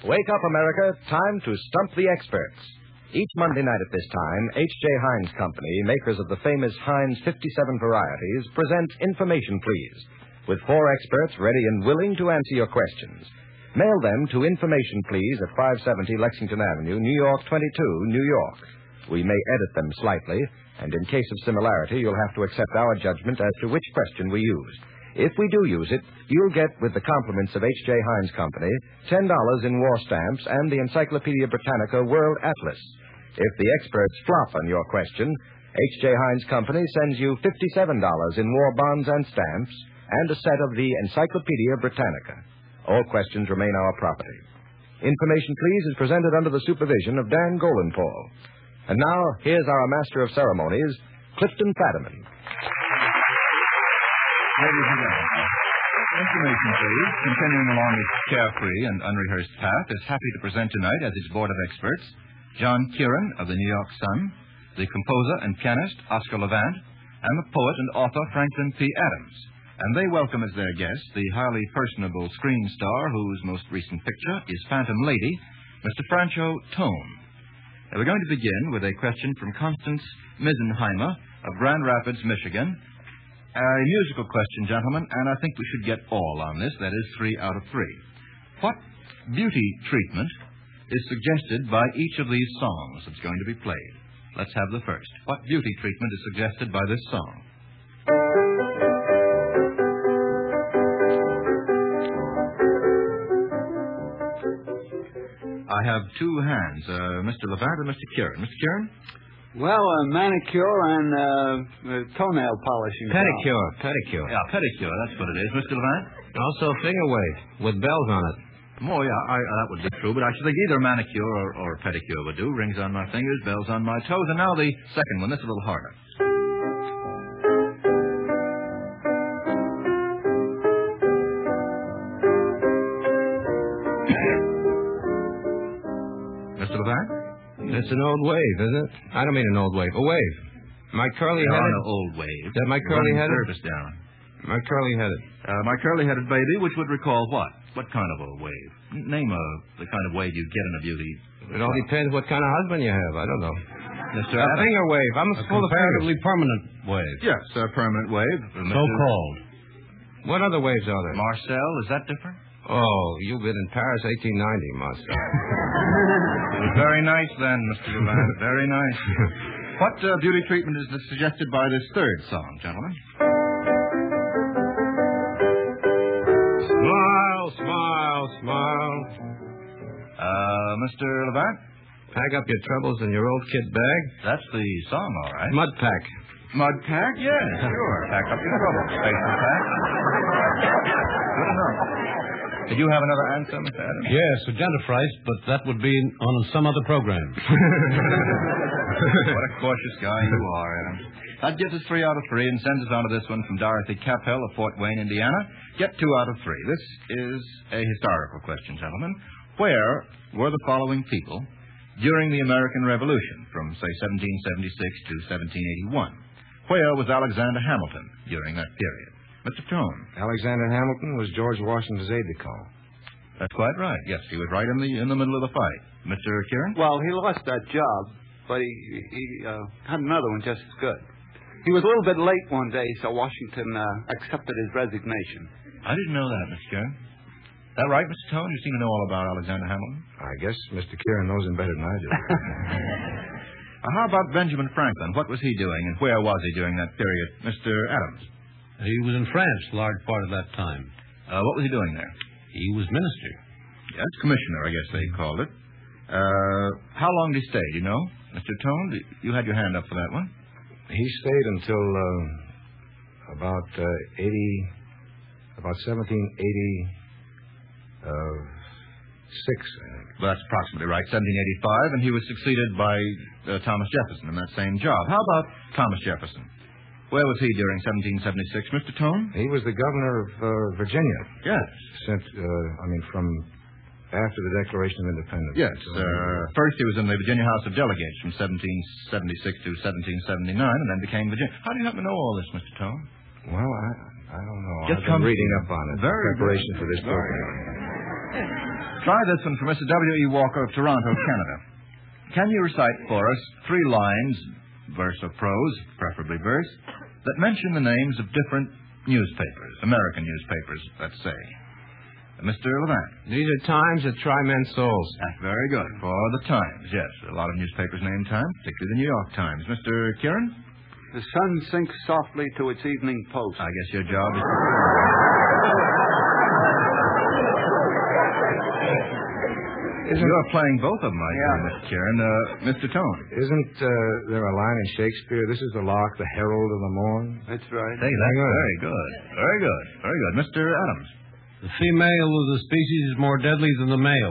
Wake up, America. Time to stump the experts. Each Monday night at this time, H.J. Heinz Company, makers of the famous Heinz 57 varieties, presents Information Please, with 4 experts ready and willing to answer your questions. Mail them to Information Please at 570 Lexington Avenue, New York 22, New York. We may edit them slightly, and in case of similarity, you'll have to accept our judgment as to which question we use. If we do use it, you'll get, with the compliments of H.J. Heinz Company, $10 in war stamps and the Encyclopedia Britannica World Atlas. If the experts flop on your question, H.J. Heinz Company sends you $57 in war bonds and stamps and a set of the Encyclopedia Britannica. All questions remain our property. Information Please is presented under the supervision of Dan Golenpaul. And now, here's our Master of Ceremonies, Clifton Fadiman. Ladies and gentlemen, Information Please, continuing along its carefree and unrehearsed path, is happy to present tonight as its board of experts John Kieran of the New York Sun, the composer and pianist Oscar Levant, and the poet and author Franklin P. Adams. And they welcome as their guest the highly personable screen star whose most recent picture is Phantom Lady, Mr. Francho Tone. Now, we're going to begin with a question from Constance Misenheimer of Grand Rapids, Michigan. A musical question, gentlemen, and I think we should get all on this. That is 3 out of 3. What beauty treatment is suggested by each of these songs that's going to be played? Let's have the first. What beauty treatment is suggested by this song? I have 2 hands, Mr. Levant and Mr. Kieran. Mr. Kieran? Well, manicure and toenail polishing. Pedicure. Yeah, pedicure, that's what it is. Mr. Levant? Also finger wave with bells on it. Oh, yeah, that would be true, but I should think either manicure or pedicure would do. Rings on my fingers, bells on my toes. And now the second one. That's a little harder. Mr. Levant? It's an old wave, isn't it? I don't mean an old wave. A wave. My curly-headed... No, old wave. Is that my curly-headed? Service down. My curly-headed. My curly-headed baby, which would recall what? What kind of a wave? Name the kind of wave you'd get in a beauty... It all depends what kind of husband you have. I don't know. Mr. A finger wave. I'm full of comparatively fingers. permanent wave. Yes, a permanent wave. So-called. What other waves are there? Marcel, is that different? Oh, you've been in Paris 1890, Marcel. It was very nice then, Mr. Levant. Very nice. What beauty treatment is suggested by this third song, gentlemen? Smile, smile, smile. Mr. Levant? Pack up your troubles in your old kit bag. That's the song, all right. Mud pack. Mud pack? Yeah, sure. Pack up your troubles. Spacer pack. Good enough. Did you have another answer, Mr. Adams? Yes, a dentifrice, but that would be on some other program. What a cautious guy you are, Adams. That gives us 3 out of 3 and sends us on to this one from Dorothy Capel of Fort Wayne, Indiana. Get 2 out of 3. This is a historical question, gentlemen. Where were the following people during the American Revolution from, say, 1776 to 1781? Where was Alexander Hamilton during that period? Mr. Tone. Alexander Hamilton was George Washington's aide-de-camp. That's quite right. Yes, he was right in the middle of the fight. Mr. Kieran? Well, he lost that job, but he had another one just as good. He was a little bit late one day, so Washington accepted his resignation. I didn't know that, Mr. Kieran. Is that right, Mr. Tone? You seem to know all about Alexander Hamilton. I guess Mr. Kieran knows him better than I do. How about Benjamin Franklin? What was he doing, and where was he during that period? Mr. Adams? He was in France a large part of that time. What was he doing there? He was minister. Yes, commissioner, I guess they called it. How long did he stay, do you know? Mr. Tone, you had your hand up for that one. He stayed until about 1786. Well, that's approximately right, 1785, and he was succeeded by Thomas Jefferson in that same job. How about Thomas Jefferson? Where was he during 1776, Mr. Tone? He was the governor of Virginia. Yes. From after the Declaration of Independence. Yes. First he was in the Virginia House of Delegates from 1776 to 1779, and then became Virginia. How do you happen to know all this, Mr. Tone? Well, I don't know. Just I've been reading up on it. Very preparation good. for this program. Try this one for Mr. W.E. Walker of Toronto, Canada. Can you recite for us 3 lines, verse or prose, preferably verse, that mention the names of different newspapers, American newspapers, let's say? Mr. Levant. These are times that try men's souls. Very good. For the Times, yes. A lot of newspapers named Times, particularly the New York Times. Mr. Kieran? The sun sinks softly to its evening post. I guess your job is... You're playing both of them, I think, Mr. Kieran. Mr. Tone. Isn't there a line in Shakespeare, this is the lark, the herald of the morn? That's right. Hey, that's very good. Very good. Very good. Mr. Adams. The female of the species is more deadly than the male.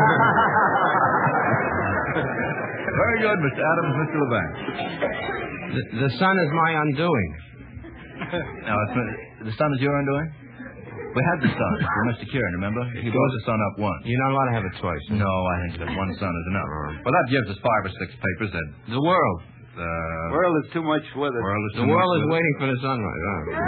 Very good, Mr. Adams. Mr. Levant. The sun is my undoing. Now, the sun is your undoing? We had the sun for Mr. Kieran, remember? He blows the sun up once. You're not allowed to have it twice. No, I think that one sun is enough. Well, that gives us 5 or 6 papers that... The world. The world is too much with it. The world is waiting for the sunrise.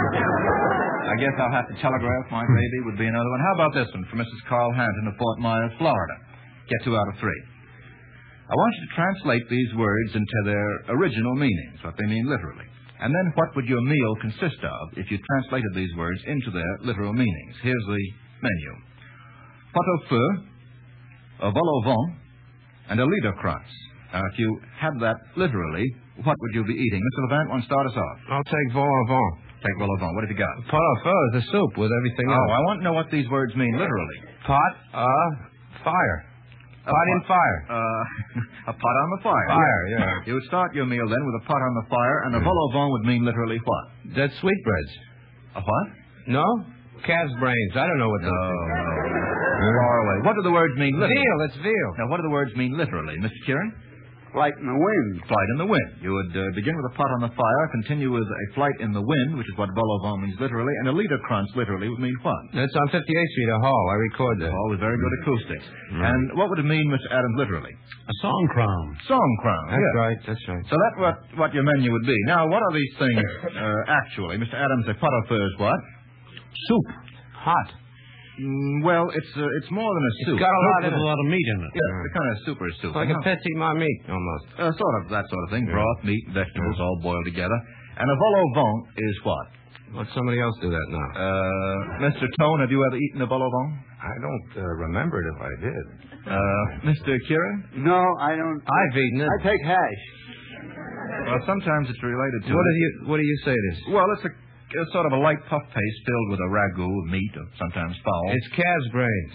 I guess I'll have to telegraph my baby would be another one. How about this one for Mrs. Carl Hanton of Fort Myers, Florida? Get 2 out of 3. I want you to translate these words into their original meanings, what they mean literally. And then what would your meal consist of if you translated these words into their literal meanings? Here's the menu. Pot au feu, a vol au vent, and a liederkranz. Now, if you had that literally, what would you be eating? Mr. Levant, want to start us off? I'll take vol au vent. Take vol au vent. What have you got? Pot au feu is a soup with everything else. Oh, I want to know what these words mean literally. Pot, fire. Pot in fire. A pot on the fire. Fire, yeah. You would start your meal then with a pot on the fire, and a vol au vent would mean literally what? That's sweetbreads. A what? No? Calf's brains. I don't know what those No. Far away. What do the words mean literally? Veal, it's veal. Now, what do the words mean literally? Mr. Kieran? Flight in the wind. Flight in the wind. You would begin with a pot on the fire, continue with a flight in the wind, which is what vol au vent means literally, and a liederkranz literally would mean what? That's on 58th Street, a hall. I record that. Hall with very good acoustics. And what would it mean, Mr. Adams, literally? A song crown. Song crown. That's yeah. right, that's right. So that's what your menu would be. Now, what are these things actually? Mr. Adams, a pot au feu is what? Soup. Hot. Well, it's more than a soup. It's got a lot of meat in it. Yeah, it's a kind of super soup. Like a petit marmite, almost. Sort of, that sort of thing. Broth, meat, vegetables all boiled together. And a vol au vent is what? Let somebody else do that now. Mr. Tone, have you ever eaten a vol au vent? I don't remember it if I did. Mr. Kieran? No, I don't. I've eaten it. I take hash. Well, sometimes it's related to What do you say it is? Well, it's sort of a light puff paste filled with a ragu of meat or sometimes fowl. It's calf's brains.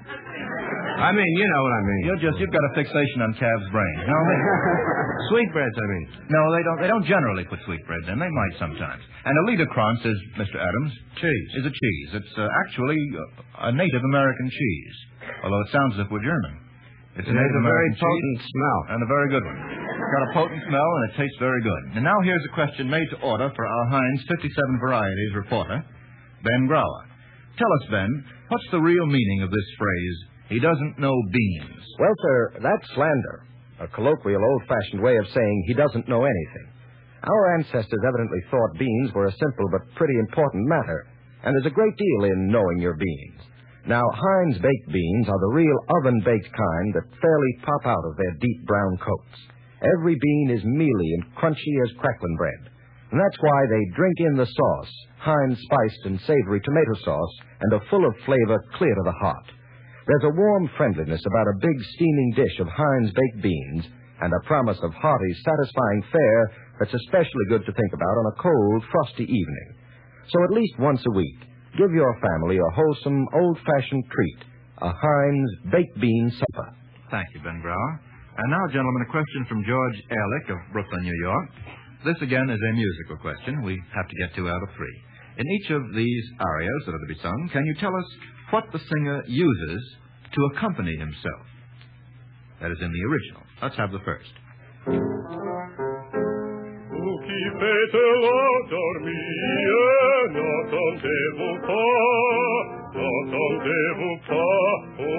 I mean, you know what I mean. You've got a fixation on calf's brains. No, Sweetbreads, I mean. No, they don't generally put sweetbreads in. They might sometimes. And a liederkranz is, Mr. Adams, is a cheese. It's actually a Native American cheese, although it sounds as if we're German. It's a Native American cheese. Potent smell. And a very good one. It's got a potent smell, and it tastes very good. And now here's a question made to order for our Heinz 57 Varieties reporter, Ben Grauer. Tell us, Ben, what's the real meaning of this phrase, he doesn't know beans? Well, sir, that's slander. A colloquial, old-fashioned way of saying he doesn't know anything. Our ancestors evidently thought beans were a simple but pretty important matter, and there's a great deal in knowing your beans. Now, Heinz baked beans are the real oven-baked kind that fairly pop out of their deep brown coats. Every bean is mealy and crunchy as crackling bread. And that's why they drink in the sauce, Heinz spiced and savory tomato sauce, and are full of flavor clear to the heart. There's a warm friendliness about a big steaming dish of Heinz baked beans, and a promise of hearty, satisfying fare that's especially good to think about on a cold, frosty evening. So at least once a week, give your family a wholesome, old-fashioned treat, a Heinz baked bean supper. Thank you, Ben Grauer. And now, gentlemen, a question from George Ehrlich of Brooklyn, New York. This, again, is a musical question. We have to get 2 out of 3. In each of these arias that are to be sung, can you tell us what the singer uses to accompany himself? That is in the original. Let's have the first.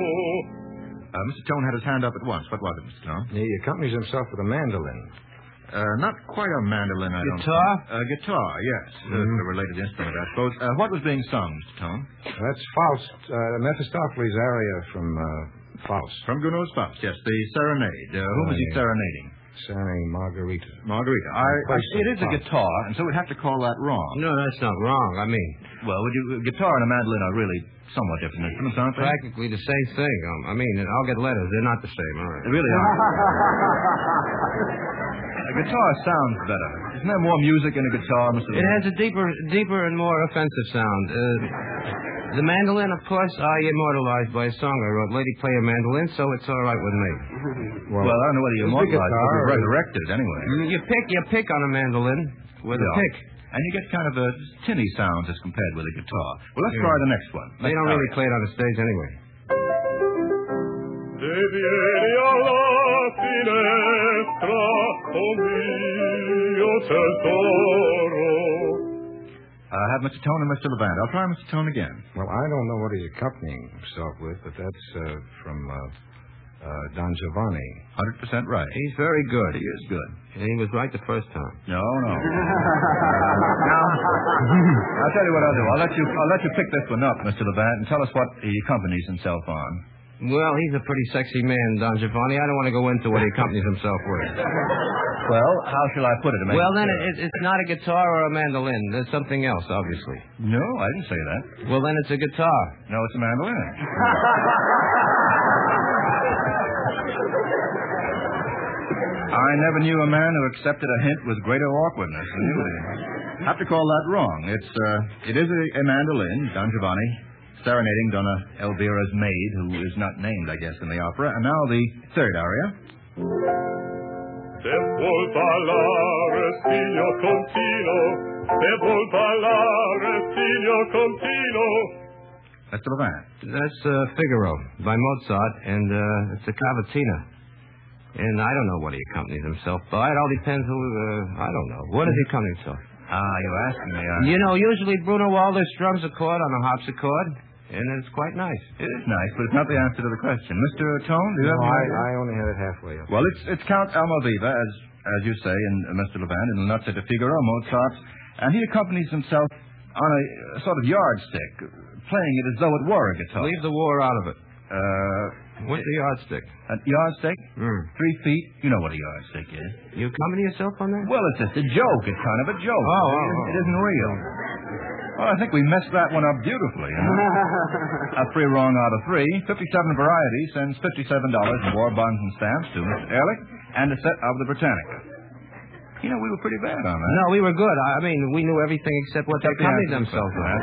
Mr. Tone had his hand up at once. What was it, Mr. Tone? He accompanies himself with a mandolin. Not quite a mandolin, I don't think. Guitar? Guitar, yes. A related instrument, I suppose. What was being sung, Mr. Tone? That's Faust, Mephistopheles' aria from Faust. From Gounod's Faust, yes. The serenade. Whom was he serenading? Sang Margarita. Margarita. It is a guitar, and so we'd have to call that wrong. No, that's not wrong. I mean, Well, guitar and a mandolin are really somewhat different instruments, aren't they? practically the same thing. I mean, I'll get letters. They're not the same, all right. They really are. A guitar sounds better. Isn't there more music in a guitar, Mr. It has a deeper and more offensive sound. The mandolin, of course, I immortalized by a song I wrote. Lady play a mandolin, so it's all right with me. Well, I don't know whether you it's the immortalized guitar or or- resurrected, anyway. You pick on a mandolin with a pick. And you get kind of a tinny sounds as compared with a guitar. Well, let's try the next one. They don't really play it on the stage anyway. Se vieni alla finestra, oh mio tesoro. Have Mr. Tone and Mr. Levant. I'll try Mr. Tone again. Well, I don't know what he's accompanying himself with, but that's from Don Giovanni. 100% right. He's very good. He is good. And he was right the first time. No. Now, I'll tell you what I'll do. I'll let you pick this one up, Mr. Levant, and tell us what he accompanies himself on. Well, he's a pretty sexy man, Don Giovanni. I don't want to go into what he accompanies himself with. Well, how shall I put it? Well, then it's not a guitar or a mandolin. There's something else, obviously. No, I didn't say that. Well, then it's a guitar. No, it's a mandolin. I never knew a man who accepted a hint with greater awkwardness. I have to call that wrong. It is a mandolin, Don Giovanni, serenading Donna Elvira's maid, who is not named, I guess, in the opera. And now the third aria. Se vuol ballare, signor Contino. Se vuol ballare, signor Contino. Mr. Levant. That's Figaro by Mozart, and it's a cavatina. And I don't know what he accompanies himself by. It all depends who, I don't know. What does he accompany himself? You're asking me. You know, usually Bruno Walder strums a chord on a harpsichord, and it's quite nice. It is nice, but it's not the answer to the question. Mr. Tone, do you have any idea? I only had it halfway up. Well, it's Count Almaviva, as you say, and Mr. Levant, in La Notte de Figaro, Mozart, and he accompanies himself on a sort of yardstick, playing it as though it were a guitar. Leave the war out of it. What's the yardstick? A yardstick? 3 feet? You know what a yardstick is. You accompany yourself on that? Well, it's just a joke. It's kind of a joke. It isn't real. Well, I think we messed that one up beautifully. A 3 wrong out of 3. 57 Variety sends $57 in war bonds and stamps to Mr. Ehrlich and a set of the Britannica. You know, we were pretty bad on that. No, we were good. I mean, we knew everything except what they accompanied themselves on.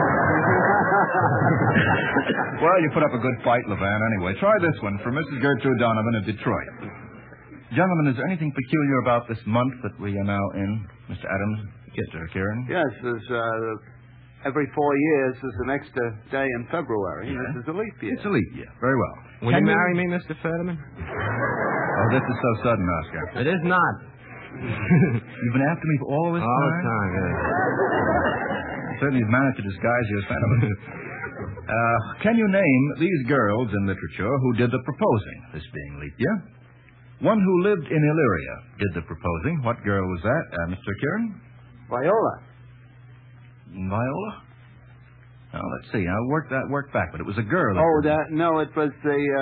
Well, you put up a good fight, Levant, anyway. Try this one from Mrs. Gertrude Donovan of Detroit. Gentlemen, is there anything peculiar about this month that we are now in, Mr. Adams, Mr. Kieran? Yes, there's every 4 years is an extra day in February. Yeah. This is a leap year. It's a leap year. Very well. Will you marry me, Mr. Fetterman? Oh, this is so sudden, Oscar. It is not. You've been after me for all this time? All the time, yes. Certainly you've managed to disguise your sentiment. Can you name these girls in literature who did the proposing, this being leap year? One who lived in Illyria did the proposing. What girl was that, Mr. Kieran? Viola. Viola? Now, let's see. I'll work back, but it was a girl. No, it was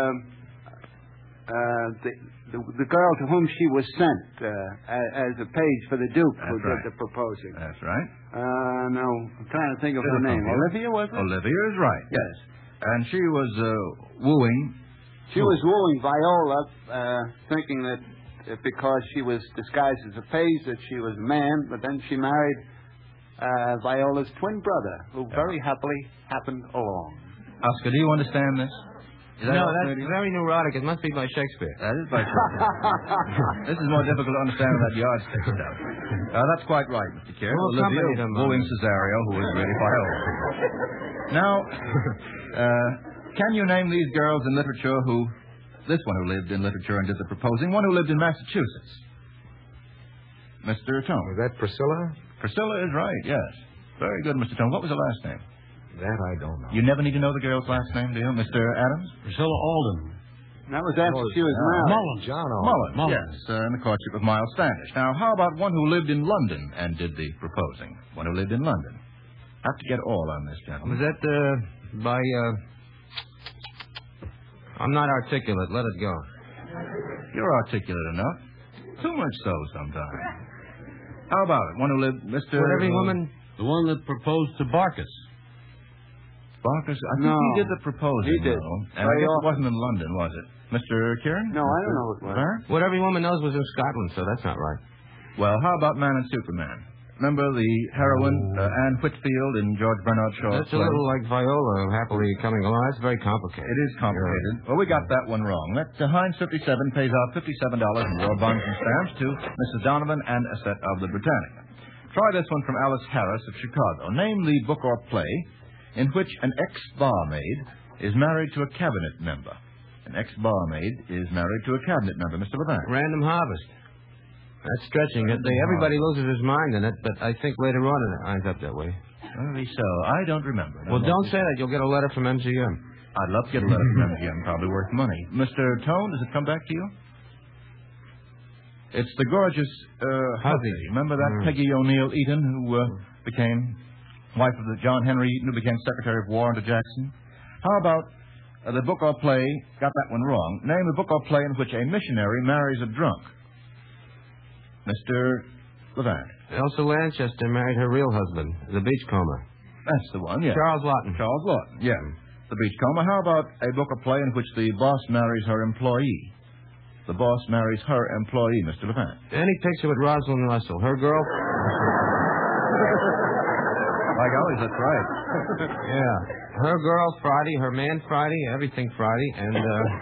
the girl to whom she was sent as a page for the Duke who did the proposing. That's right. No, I'm trying to think of her name. Olivia, was it? Olivia is right, yes. And she was wooing. She was wooing Viola, thinking that because she was disguised as a page that she was a man, but then she married Viola's twin brother, who very happily happened along. Oscar, do you understand this? No, that's very neurotic. It must be by Shakespeare. That is by Shakespeare. This is more difficult to understand than that yardstick stuff. That's quite right, Mr. Kieran. Olivia wooing Cesario, who is really Viola. Now, can you name these girls in literature who... This one who lived in literature and did the proposing. One who lived in Massachusetts. Mr. Tone. Was that Priscilla? Priscilla is right, yes. Very good, Mr. Tone. What was the last name? That I don't know. You never need to know the girl's last name, do you, Mr. Adams? Priscilla Alden. That was after she was married. Mullins. John Mullins. Mullins, yes, in the courtship of Miles Standish. Now, how about one who lived in London and did the proposing? One who lived in London. Have to get all on this, gentlemen. Was that by... I'm not articulate. Let it go. You're articulate enough. Too much so sometimes. How about it? One who lived... Mr. What every woman... The one that proposed to Barkis. Barkis? I think he did the proposing. He did. And I guess it wasn't in London, was it? Mr. Kieran? No, I don't know what it was. What every woman knows was in Scotland, so that's not right. Well, how about Man and Superman? Remember the heroine, Anne Whitfield, in George Bernard Shaw's That's a little like Viola happily coming along. That's very complicated. It is complicated. Well, we got that one wrong. That Heinz 57 pays out $57 in war bonds and stamps to Mrs. Donovan and a set of the Britannica. Try this one from Alice Harris of Chicago. Name the book or play in which an ex-barmaid is married to a cabinet member. An ex-barmaid is married to a cabinet member, Mr. Levant. Random Harvest. That's stretching it. Everybody loses his mind in it, but I think later on it ends up that way. Maybe so. I don't remember. Well, don't say that. You'll get a letter from MGM. I'd love to get a letter from MGM. Probably worth money. Mr. Tone, does it come back to you? It's the gorgeous Hussey. Remember that Peggy O'Neill Eaton who became wife of the John Henry Eaton who became Secretary of War under Jackson? How about the book or play, got that one wrong. Name the book or play in which a missionary marries a drunk. Mr. Levant. Elsa Lanchester married her real husband, the Beachcomber. That's the one, yes. Charles Lawton. Charles Lawton, yeah. The Beachcomber. How about a book or play in which the boss marries her employee? The boss marries her employee, Mr. Levant. Any picture with Rosalind Russell. Her girl... By golly, that's right. Yeah. Her girl Friday, her man Friday, everything Friday, and,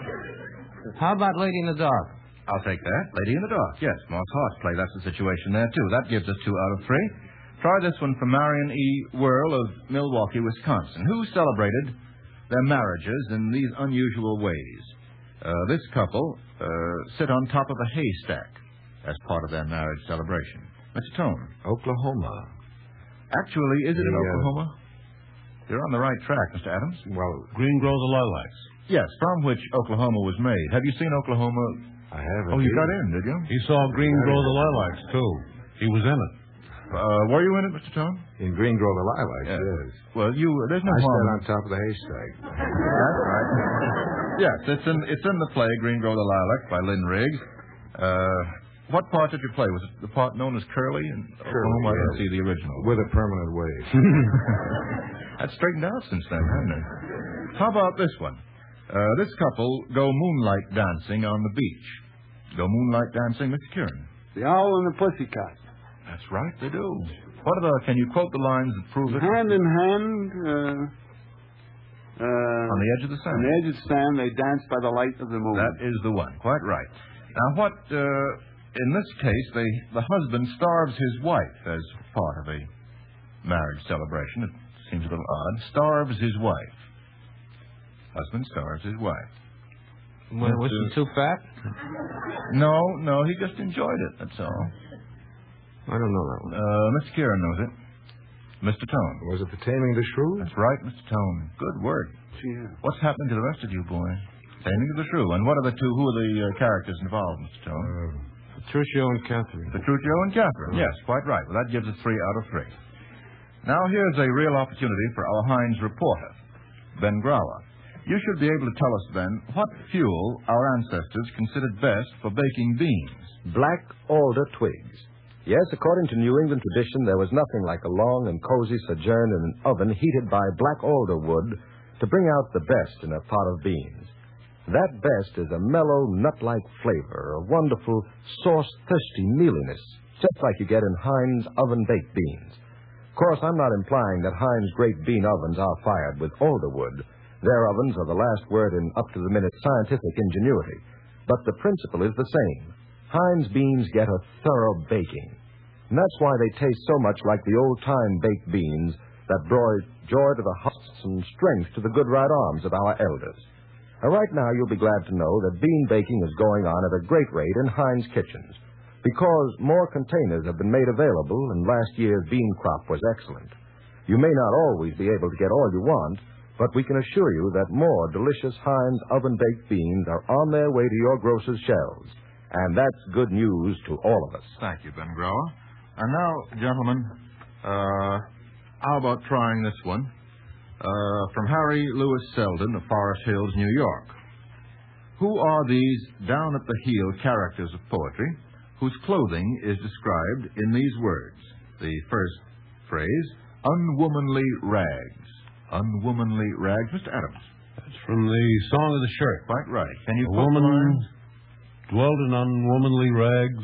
how about Lady in the Dark? I'll take that. Lady in the Dark, yes. Moss Hart's play, that's the situation there, too. That gives us 2 out of 3. Try this one from Marion E. Whirl of Milwaukee, Wisconsin, who celebrated their marriages in these unusual ways. This couple sit on top of a haystack as part of their marriage celebration. Mr. Tone. Oklahoma. Actually, is it in Oklahoma? You're on the right track, Mr. Adams. Well, Green Grow the Lilacs. Yes, from which Oklahoma was made. Have you seen Oklahoma? I haven't. Oh, you got in, did you? He saw Green Grow the Lilacs, too. He was in it. Were you in it, Mr. Tone? In Green Grow the Lilacs, yes. Well, there's no I harm. sat on top of the haystack. That's right. Yes, it's in the play Green Grow the Lilac by Lynn Riggs. What part did you play? Was it the part known as Curly in Oklahoma? I didn't see the original. With a permanent wave. That's straightened out since then, hasn't it? How about this one? This couple go moonlight dancing on the beach. Go moonlight dancing, Mr. Kieran. The Owl and the Pussycat. That's right, they do. Can you quote the lines that prove it? Hand in hand, on the edge of the sand. On the edge of the sand, they dance by the light of the moon. That is the one. Quite right. Now, in this case, the husband starves his wife as part of a marriage celebration. It seems a little odd. Starves his wife. Husband starves his wife. Was she too fat? No, he just enjoyed it, that's all. I don't know that one. Mr. Kieran knows it. Mr. Tone. Was it the Taming the Shrew? That's right, Mr. Tone. Good word. Yeah. What's happening to the rest of you, boy? Taming of the Shrew. And who are the characters involved, Mr. Tone? Petruchio and Catherine. Petruchio and Catherine. Yes, quite right. Well, that gives us 3 out of 3. Now, here's a real opportunity for our Heinz reporter, Ben Grauer. You should be able to tell us, Ben, what fuel our ancestors considered best for baking beans. Black alder twigs. Yes, according to New England tradition, there was nothing like a long and cozy sojourn in an oven heated by black alder wood to bring out the best in a pot of beans. That best is a mellow, nut-like flavor, a wonderful, sauce-thirsty mealiness, just like you get in Heinz oven-baked beans. Of course, I'm not implying that Heinz great bean ovens are fired with alder wood. Their ovens are the last word in up-to-the-minute scientific ingenuity. But the principle is the same. Heinz beans get a thorough baking. And that's why they taste so much like the old-time baked beans that brought joy to the hearts and strength to the good right arms of our elders. Right now, you'll be glad to know that bean baking is going on at a great rate in Heinz kitchens because more containers have been made available and last year's bean crop was excellent. You may not always be able to get all you want, but we can assure you that more delicious Heinz oven-baked beans are on their way to your grocer's shelves. And that's good news to all of us. Thank you, Ben Grower. And now, gentlemen, how about trying this one? From Harry Louis Selden of Forest Hills, New York. Who are these down-at-the-heel characters of poetry whose clothing is described in these words? The first phrase, unwomanly rags. Unwomanly rags. Mr. Adams. That's from the Song of the Shirt. Quite right. Can you A quote the woman lines? dwelled in unwomanly rags.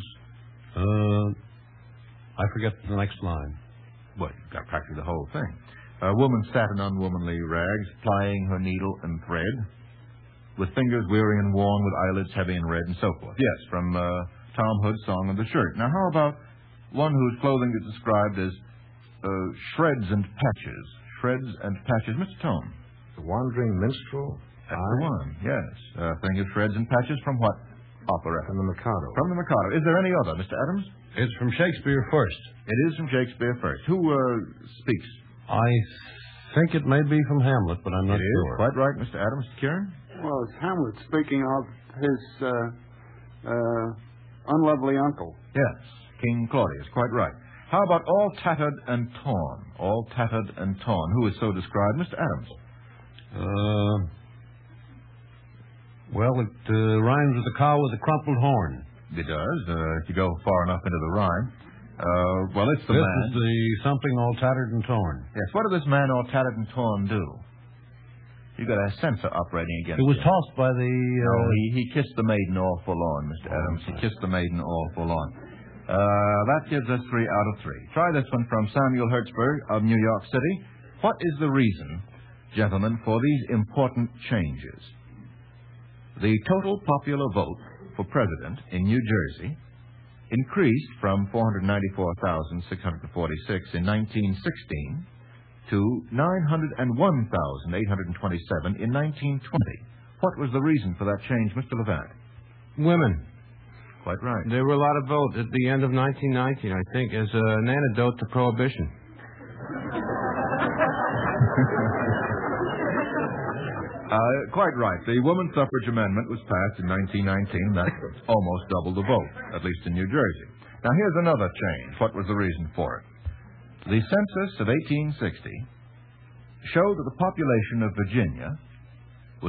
I forget the next line. Well, you've got practically the whole thing. A woman sat in unwomanly rags, plying her needle and thread, with fingers weary and worn, with eyelids heavy and red, and so forth. Yes, from Tom Hood's Song of the Shirt. Now, how about one whose clothing is described as shreds and patches? Shreds and patches. Mr. Tone. The Wandering Minstrel? That's the one, yes. Thing of shreds and patches from what opera? From the Mikado. From the Mikado. Is there any other, Mr. Adams? It's from Shakespeare first. It is from Shakespeare first. Who speaks? I think it may be from Hamlet, but I'm not It is. sure. Quite right, Mr. Adams. Kieran? Well, it's Hamlet speaking of his unlovely uncle. Yes, King Claudius. Quite right. How about all tattered and torn? All tattered and torn. Who is so described? Mr. Adams. Well, it rhymes with the cow with the crumpled horn. It does, if you go far enough into the rhyme. Well, it's the This man. is the something all tattered and torn. Yes, what did this man all tattered and torn do? You got a censor operating against It was him. tossed by the... No, he kissed the maiden all forlorn, Mr. Adams. He kissed the maiden all forlorn. That gives us 3 out of 3. Try this one from Samuel Hertzberg of New York City. What is the reason, gentlemen, for these important changes? The total popular vote for president in New Jersey increased from 494,646 in 1916 to 901,827 in 1920. What was the reason for that change, Mr. Levant? Women. Quite right. There were a lot of votes at the end of 1919, I think, as an antidote to prohibition. Quite right. The Woman Suffrage Amendment was passed in 1919. That almost doubled the vote, at least in New Jersey. Now, here's another change. What was the reason for it? The census of 1860 showed that the population of Virginia was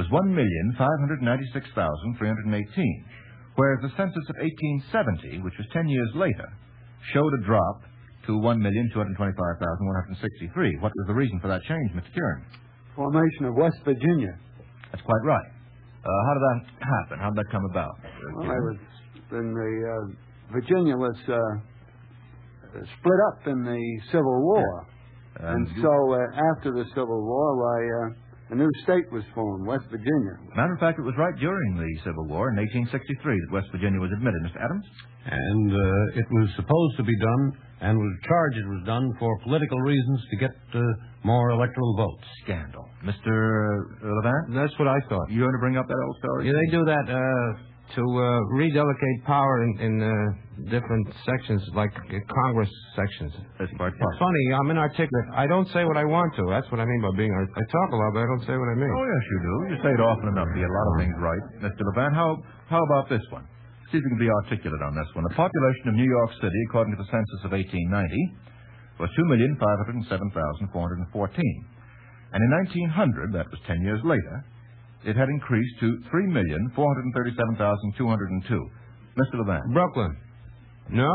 1,596,318, whereas the census of 1870, which was 10 years later, showed a drop to 1,225,163. What was the reason for that change, Mr. Kieran? Formation of West Virginia. That's quite right. How did that happen? How did that come about? Well, Virginia was split up in the Civil War. Yeah. And so after the Civil War, a new state was formed, West Virginia. Matter of fact, it was right during the Civil War in 1863 that West Virginia was admitted, Mr. Adams. And it was supposed to be done, and was charged it was done for political reasons to get more electoral votes. Scandal. Mr. Levant? That's what I thought. You going to bring up that old story? Yeah, they do that to redelegate power in different sections, like Congress sections. That's quite It's possible. funny, I'm inarticulate. I don't say what I want to. That's what I mean by being... I talk a lot, but I don't say what I mean. Oh, yes, you do. You say it often enough to get a lot of things right. Mr. Levant, how about this one? See if you can be articulate on this one. The population of New York City, according to the census of 1890, was 2,507,414. And in 1900, that was 10 years later, it had increased to 3,437,202. Mr. Levant. Brooklyn. No?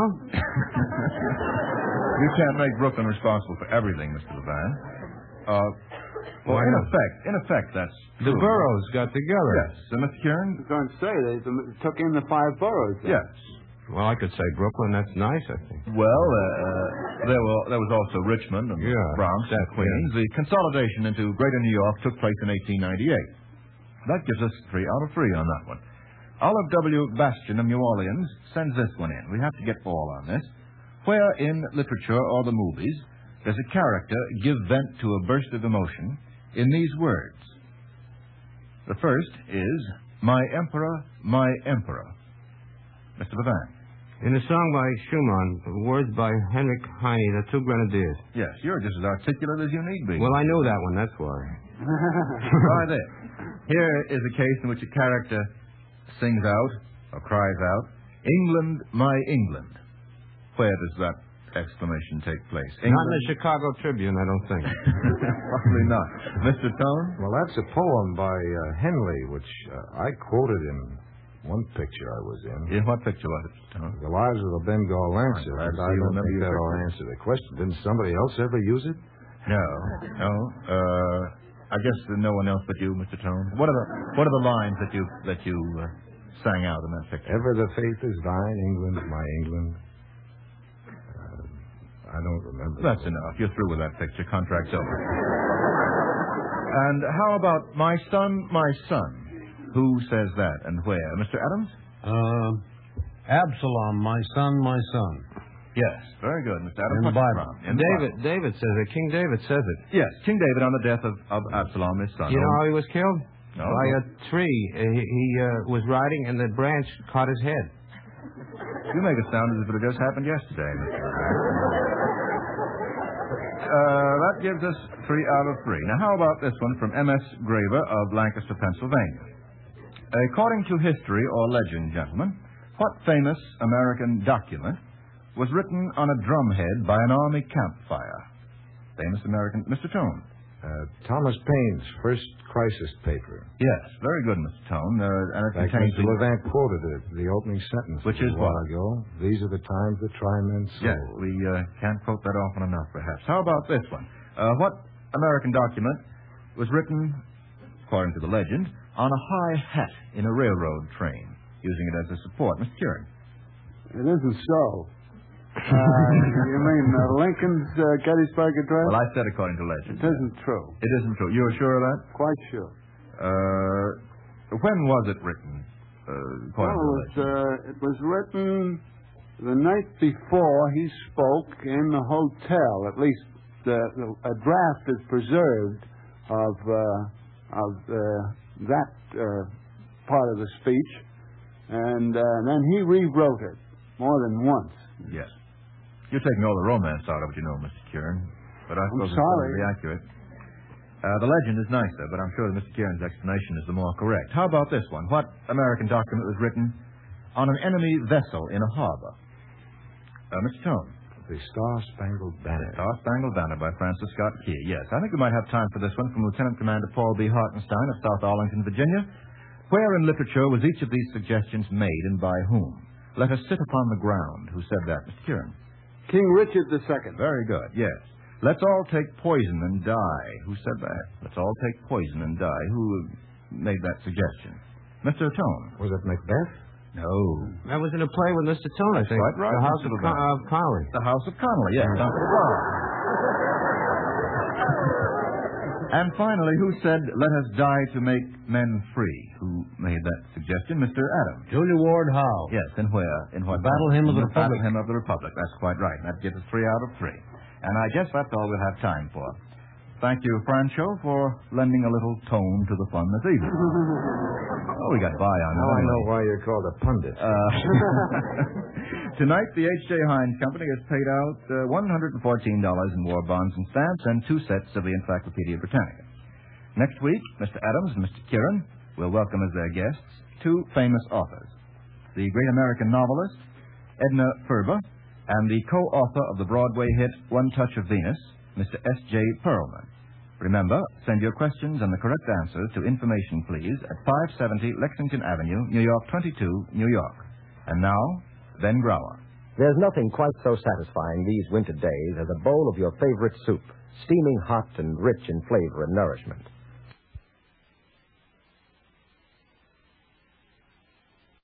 You can't make Brooklyn responsible for everything, Mr. Levant. Well, Why in not? effect, that's The true. boroughs got together. Yes. Mr. Kieran? I was going to say, they took in the 5 boroughs. then. Yes. Well, I could say Brooklyn. That's nice, I think. Well, there was also Richmond and Yeah, Bronx and Queens. The consolidation into Greater New York took place in 1898. That gives us 3 out of 3 on that one. Olive W. Bastion of New Orleans sends this one in. We have to get all on this. Where in literature or the movies does a character give vent to a burst of emotion in these words? The first is, "My Emperor, my Emperor." Mr. Levant. In a song by Schumann, words by Henrik Heine, The Two Grenadiers. Yes, you're just as articulate as you need be. Well, I knew that one, that's why. Try this. Here is a case in which a character sings out, or cries out, "England, my England." Where does that exclamation take place? Not in the Chicago Tribune, I don't think. Probably not. Mr. Tone? Well, that's a poem by Henley, which I quoted in one picture I was in. In what picture was it, Mr. Tone? The Lives of the Bengal Lancers. I'm glad to I see you don't remember think your that'll picture. answer the question. Didn't somebody else ever use it? No. I guess no one else but you, Mr. Tone. What are the lines that you sang out in that picture? Ever the faith is thine, England, my England. I don't remember. That's enough. You're through with that picture. Contract's over. And how about my son, my son? Who says that and where? Mr. Adams? Absalom, my son. Yes. Very good, Mr. Adams. In the Bible. In the Bible. David says it. King David says it. Yes, King David on the death of Absalom, his son. You know how he was killed? No. By a tree. He was riding, and the branch caught his head. You make it sound as if it had just happened yesterday, Mr. That gives us 3 out of 3. Now, how about this one from M.S. Graver of Lancaster, Pennsylvania? According to history or legend, gentlemen, what famous American document was written on a drumhead by an army campfire? Famous American... Mr. Tone. Thomas Paine's first crisis paper. Yes, very good, Mr. Tone. And it Like contains... Mr. Levant quoted it, the opening sentence. Which is a while what? ago. These are the times that try men's souls. Yes, we can't quote that often enough, perhaps. How about this one? What American document was written, according to the legend, on a high hat in a railroad train, using it as a support? Mr. Kieran. It isn't so. You mean Lincoln's Gettysburg Address? Well, I said according to legend. It isn't true. It isn't true. You're sure of that? Quite sure. When was it written, according to legend? It was written the night before he spoke in the hotel. At least a draft is preserved of that part of the speech, and then he rewrote it more than once. Yes. You're taking all the romance out of it, you know, Mr. Kieran. But I suppose it's sorry. probably accurate. The legend is nicer, but I'm sure that Mr. Kieran's explanation is the more correct. How about this one? What American document was written on an enemy vessel in a harbor? Mr. Tone. The Star-Spangled Banner. Star-Spangled Banner by Francis Scott Key. Yes, I think we might have time for this one from Lieutenant Commander Paul B. Hartenstein of South Arlington, Virginia. Where in literature was each of these suggestions made and by whom? Let us sit upon the ground. Who said that, Mr. Kieran? King Richard II. Very good, yes. Let's all take poison and die. Who said that? Let's all take poison and die. Who made that suggestion? Mr. Tone. Was it Macbeth? No. That was in a play with Mr. Tone, I think. Quite right, The House Mr. of Levant. Connolly. The House of Connolly, yes. Dr. LeBron. And finally, who said, let us die to make men free? Who made that suggestion? Mr. Adams. Julia Ward Howe. Yes, and where? In what? The Battle Hymn of the Battle Republic. Hymn of the Republic. That's quite right. That gives us 3 out of 3. And I guess that's all we'll have time for. Thank you, Francho, for lending a little tone to the fun this evening. Oh, we got by on Now that. I know why you're called a pundit. Tonight, the H.J. Heinz Company has paid out $114 in war bonds and stamps and 2 sets of the Encyclopedia Britannica. Next week, Mr. Adams and Mr. Kieran will welcome as their guests 2 famous authors, the great American novelist Edna Ferber and the co-author of the Broadway hit One Touch of Venus, Mr. S.J. Perlman. Remember, send your questions and the correct answers to Information Please at 570 Lexington Avenue, New York 22, New York. And now, Ben Grauer. There's nothing quite so satisfying these winter days as a bowl of your favorite soup, steaming hot and rich in flavor and nourishment.